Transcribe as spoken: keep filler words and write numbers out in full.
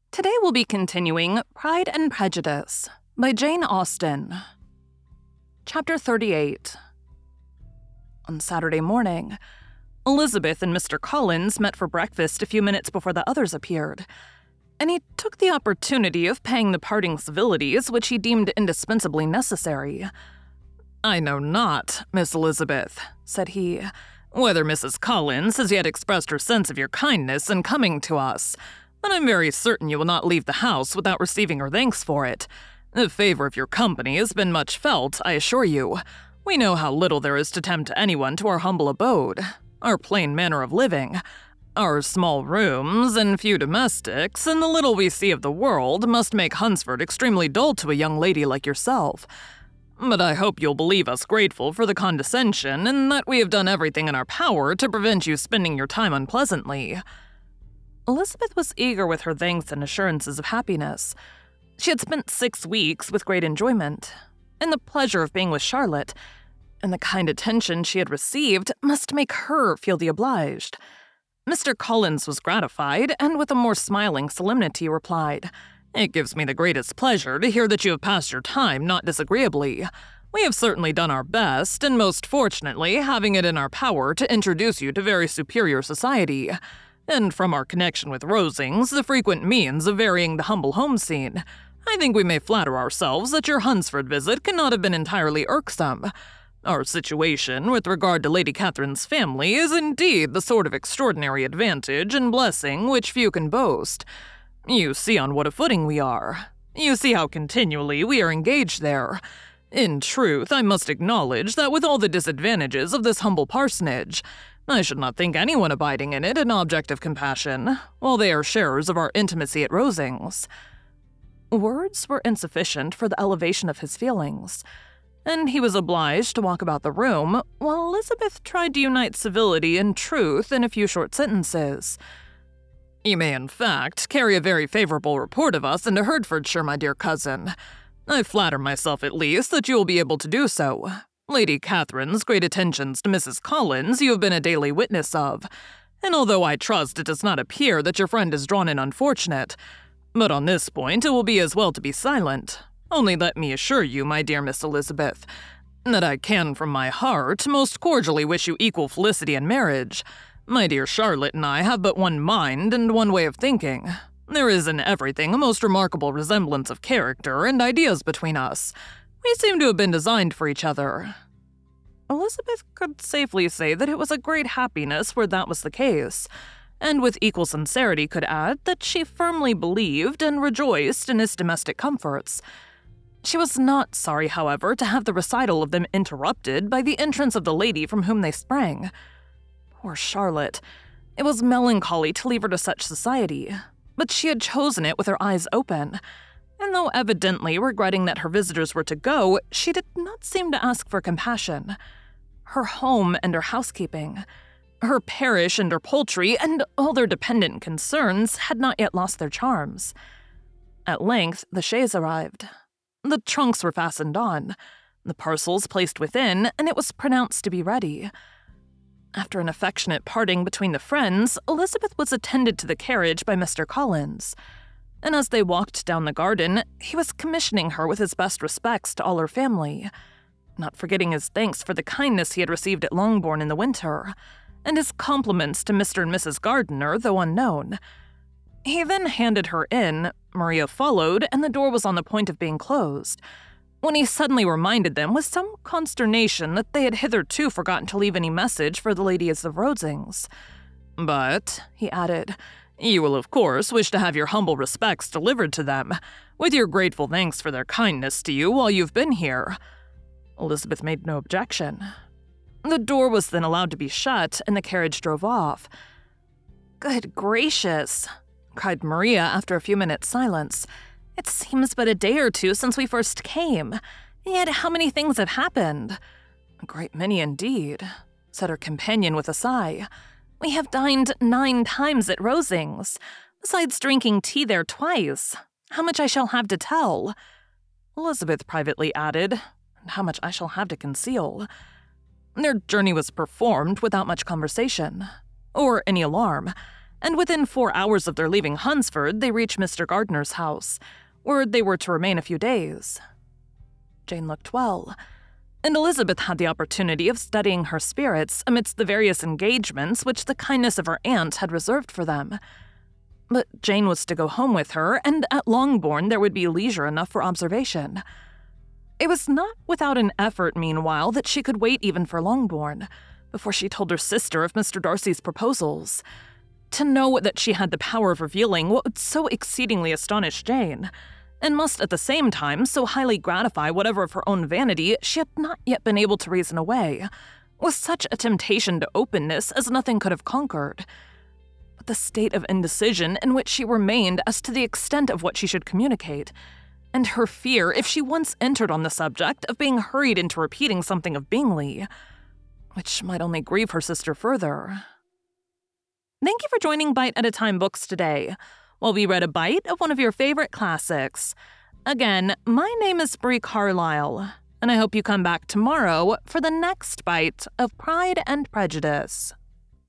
Today we'll be continuing Pride and Prejudice by Jane Austen. Chapter thirty-eight. On Saturday morning, Elizabeth and Mister Collins met for breakfast a few minutes before the others appeared, and he took the opportunity of paying the parting civilities which he deemed indispensably necessary. "I know not, Miss Elizabeth," said he, "whether Missus Collins has yet expressed her sense of your kindness in coming to us, but I'm very certain you will not leave the house without receiving her thanks for it. The favor of your company has been much felt, I assure you. We know how little there is to tempt anyone to our humble abode. Our plain manner of living, our small rooms and few domestics, and the little we see of the world must make Hunsford extremely dull to a young lady like yourself. But I hope you'll believe us grateful for the condescension, and that we have done everything in our power to prevent you spending your time unpleasantly." Elizabeth was eager with her thanks and assurances of happiness. She had spent six weeks with great enjoyment, and the pleasure of being with Charlotte, and the kind attention she had received must make her feel the obliged. Mister Collins was gratified, and with a more smiling solemnity replied, "It gives me the greatest pleasure to hear that you have passed your time not disagreeably. We have certainly done our best, and most fortunately having it in our power to introduce you to very superior society. And from our connection with Rosings, the frequent means of varying the humble home scene, I think we may flatter ourselves that your Hunsford visit cannot have been entirely irksome. Our situation with regard to Lady Catherine's family is indeed the sort of extraordinary advantage and blessing which few can boast. You see on what a footing we are. You see how continually we are engaged there. In truth, I must acknowledge that with all the disadvantages of this humble parsonage, I should not think anyone abiding in it an object of compassion, while they are sharers of our intimacy at Rosings." Words were insufficient for the elevation of his feelings, and he was obliged to walk about the room while Elizabeth tried to unite civility and truth in a few short sentences. "You may, in fact, carry a very favorable report of us into Hertfordshire, my dear cousin. I flatter myself, at least, that you will be able to do so. Lady Catherine's great attentions to Missus Collins you have been a daily witness of, and although I trust it does not appear that your friend is drawn in unfortunate, but on this point it will be as well to be silent. Only let me assure you, my dear Miss Elizabeth, that I can from my heart most cordially wish you equal felicity in marriage. My dear Charlotte and I have but one mind and one way of thinking. There is in everything a most remarkable resemblance of character and ideas between us. We seem to have been designed for each other." Elizabeth could safely say that it was a great happiness where that was the case, and with equal sincerity could add that she firmly believed and rejoiced in his domestic comforts. She was not sorry, however, to have the recital of them interrupted by the entrance of the lady from whom they sprang. Poor Charlotte! It was melancholy to leave her to such society, but she had chosen it with her eyes open, and though evidently regretting that her visitors were to go, she did not seem to ask for compassion. Her home and her housekeeping, her parish and her poultry, and all their dependent concerns had not yet lost their charms. At length the chaise arrived. The trunks were fastened on, the parcels placed within, and it was pronounced to be ready. After an affectionate parting between the friends, Elizabeth was attended to the carriage by Mister Collins, and as they walked down the garden, he was commissioning her with his best respects to all her family, not forgetting his thanks for the kindness he had received at Longbourn in the winter, and his compliments to Mister and Missus Gardiner, though unknown. He then handed her in, Maria followed, and the door was on the point of being closed, when he suddenly reminded them with some consternation that they had hitherto forgotten to leave any message for the ladies of Rosings. "But," he added, "you will of course wish to have your humble respects delivered to them, with your grateful thanks for their kindness to you while you've been here." Elizabeth made no objection. The door was then allowed to be shut, and the carriage drove off. "Good gracious!" cried Maria after a few minutes' silence. "It seems but a day or two since we first came, and yet how many things have happened." "A great many indeed," said her companion with a sigh. "We have dined nine times at Rosings, besides drinking tea there twice. How much I shall have to tell," Elizabeth privately added, "and how much I shall have to conceal." Their journey was performed without much conversation, or any alarm, and within four hours of their leaving Hunsford, they reached Mister Gardner's house, where they were to remain a few days. Jane looked well, and Elizabeth had the opportunity of studying her spirits amidst the various engagements which the kindness of her aunt had reserved for them. But Jane was to go home with her, and at Longbourn there would be leisure enough for observation. It was not without an effort, meanwhile, that she could wait even for Longbourn, before she told her sister of Mister Darcy's proposals. To know that she had the power of revealing what would so exceedingly astonish Jane, and must at the same time so highly gratify whatever of her own vanity she had not yet been able to reason away, was such a temptation to openness as nothing could have conquered. But the state of indecision in which she remained as to the extent of what she should communicate, and her fear, if she once entered on the subject, of being hurried into repeating something of Bingley, which might only grieve her sister further. Thank you for joining Bite at a Time Books today, while we read a bite of one of your favorite classics. Again, my name is Brie Carlisle, and I hope you come back tomorrow for the next bite of Pride and Prejudice.